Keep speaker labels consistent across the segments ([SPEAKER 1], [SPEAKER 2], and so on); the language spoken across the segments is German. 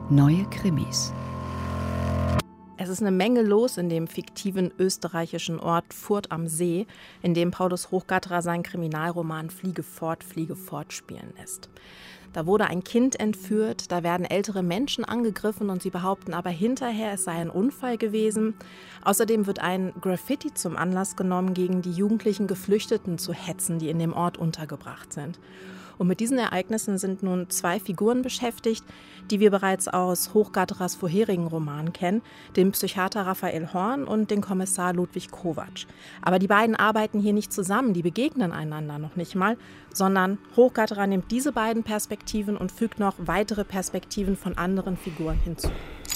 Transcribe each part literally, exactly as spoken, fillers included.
[SPEAKER 1] Neue Krimis.
[SPEAKER 2] Es ist eine Menge los in dem fiktiven österreichischen Ort Furth am See, in dem Paulus Hochgatterer seinen Kriminalroman Fliege fort, Fliege fort spielen lässt. Da wurde ein Kind entführt, da werden ältere Menschen angegriffen und sie behaupten aber hinterher, es sei ein Unfall gewesen. Außerdem wird ein Graffiti zum Anlass genommen, gegen die jugendlichen Geflüchteten zu hetzen, die in dem Ort untergebracht sind. Und mit diesen Ereignissen sind nun zwei Figuren beschäftigt, die wir bereits aus Hochgatterers vorherigen Roman kennen, den Psychiater Raphael Horn und den Kommissar Ludwig Kovacs. Aber die beiden arbeiten hier nicht zusammen, die begegnen einander noch nicht mal, sondern Hochgatterer nimmt diese beiden Perspektiven und fügt noch weitere Perspektiven von anderen Figuren hinzu.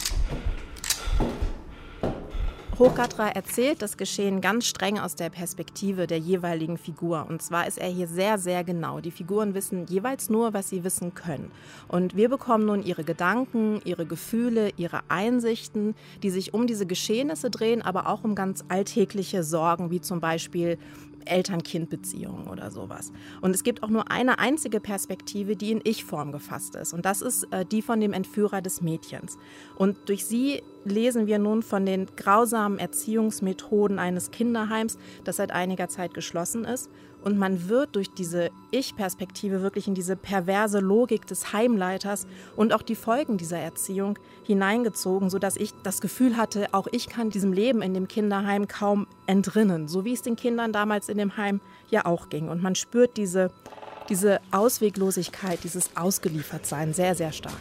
[SPEAKER 2] Hochgatterer erzählt das Geschehen ganz streng aus der Perspektive der jeweiligen Figur. Und zwar ist er hier sehr, sehr genau. Die Figuren wissen jeweils nur, was sie wissen können. Und wir bekommen nun ihre Gedanken, ihre Gefühle, ihre Einsichten, die sich um diese Geschehnisse drehen, aber auch um ganz alltägliche Sorgen, wie zum Beispiel Eltern-Kind-Beziehungen oder sowas. Und es gibt auch nur eine einzige Perspektive, die in Ich-Form gefasst ist. Und das ist äh, die von dem Entführer des Mädchens. Und durch sie lesen wir nun von den grausamen Erziehungsmethoden eines Kinderheims, das seit einiger Zeit geschlossen ist. Und man wird durch diese Ich-Perspektive wirklich in diese perverse Logik des Heimleiters und auch die Folgen dieser Erziehung hineingezogen, sodass ich das Gefühl hatte, auch ich kann diesem Leben in dem Kinderheim kaum entrinnen, so wie es den Kindern damals in dem Heim ja auch ging. Und man spürt diese, diese Ausweglosigkeit, dieses Ausgeliefertsein sehr, sehr stark.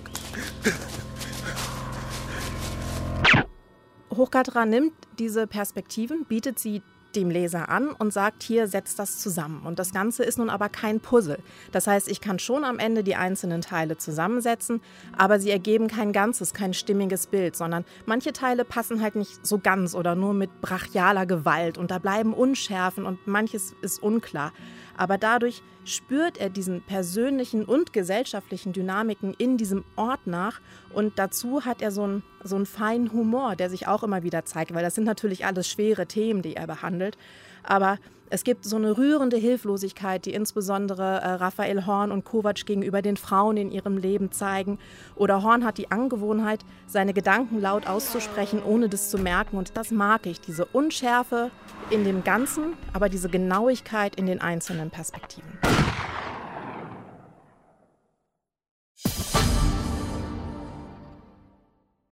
[SPEAKER 2] Hochgatterer nimmt diese Perspektiven, bietet sie dem Leser an und sagt, hier, setzt das zusammen. Und das Ganze ist nun aber kein Puzzle. Das heißt, ich kann schon am Ende die einzelnen Teile zusammensetzen, aber sie ergeben kein ganzes, kein stimmiges Bild, sondern manche Teile passen halt nicht so ganz oder nur mit brachialer Gewalt und da bleiben Unschärfen und manches ist unklar. Aber dadurch spürt er diesen persönlichen und gesellschaftlichen Dynamiken in diesem Ort nach und dazu hat er so einen, so einen feinen Humor, der sich auch immer wieder zeigt, weil das sind natürlich alles schwere Themen, die er behandelt, aber es gibt so eine rührende Hilflosigkeit, die insbesondere äh, Raphael Horn und Kovacs gegenüber den Frauen in ihrem Leben zeigen. Oder Horn hat die Angewohnheit, seine Gedanken laut auszusprechen, ohne das zu merken. Und das mag ich, diese Unschärfe in dem Ganzen, aber diese Genauigkeit in den einzelnen Perspektiven.